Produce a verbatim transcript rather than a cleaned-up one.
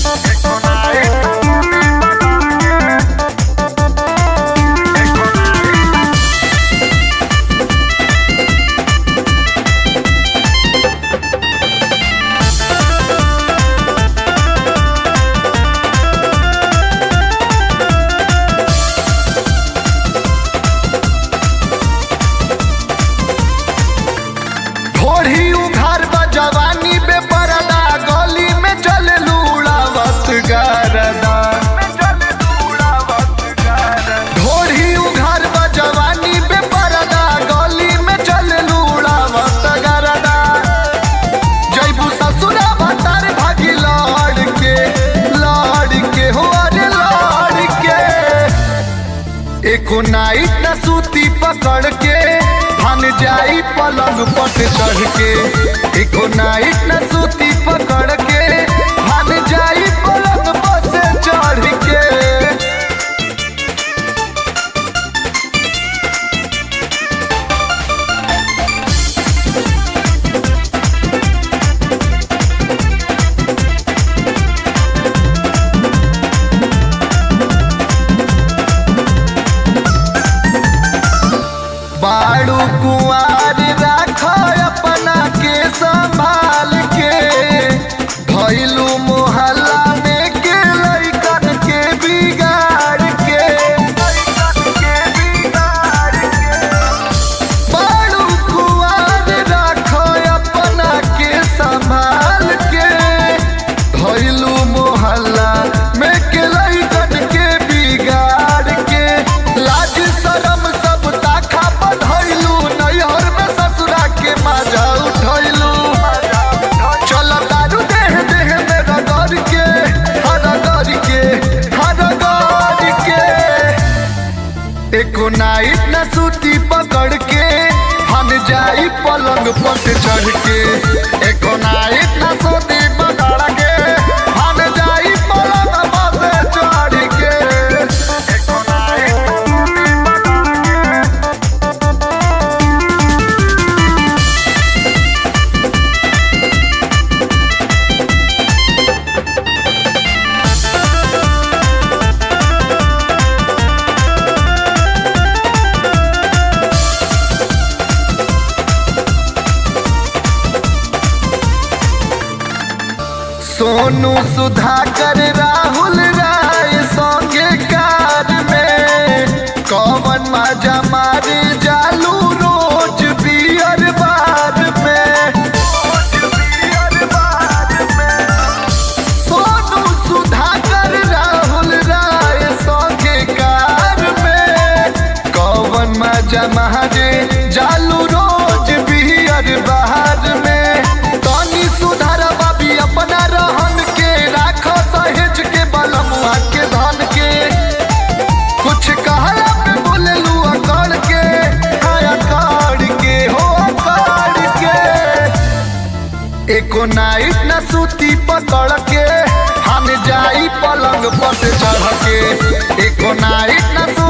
एको नाइट न सूती पकड़ के भान जाई पलंग पर से चढ़ के। एको नाइट न सूती पकड़ के भान जाई पलंग पर से चढ़ के। बाड़ू कुआर राख अपना के संभाल के, भइलू मोहल्ला में के लइकन के बिगाड़ के। बाड़ू कुआर राख अपना के संभाल के, भइलू मोहल्ला में के लइकन के बिगाड़ के। लाज शरम सब ताखा बधैलू, नैहर में ससुरा के मजा उठैलू। चल दारू देह देह में रगड़ के, रगड़ के, रगड़ के। एको नाइट न सूती पकड़ के हम जाई पलंग पर से चढ़ के। एको नाइट न सूती पकड़ के हम जाई पलंग पर से चढ़ के। एको नाइट सोनू सुधाकर राहुल राय संगे कार में, कौन मजा मारे जालू रोज बियर बार में। सोनू सुधाकर राहुल राय संगे कार में, कौन मजा मारे जालू रोज बियर बार में। तनी सुधार बाबी अपना रहन के, राख सहेज के बलमुआ के धन के। कुछ कहला पे बोलेलू अकड़ के, अकड़ के हो अकड़ के। एको नाइट न सूती पकड़ के हम जाई पलंग पर से चढ़ के। एको नाइट न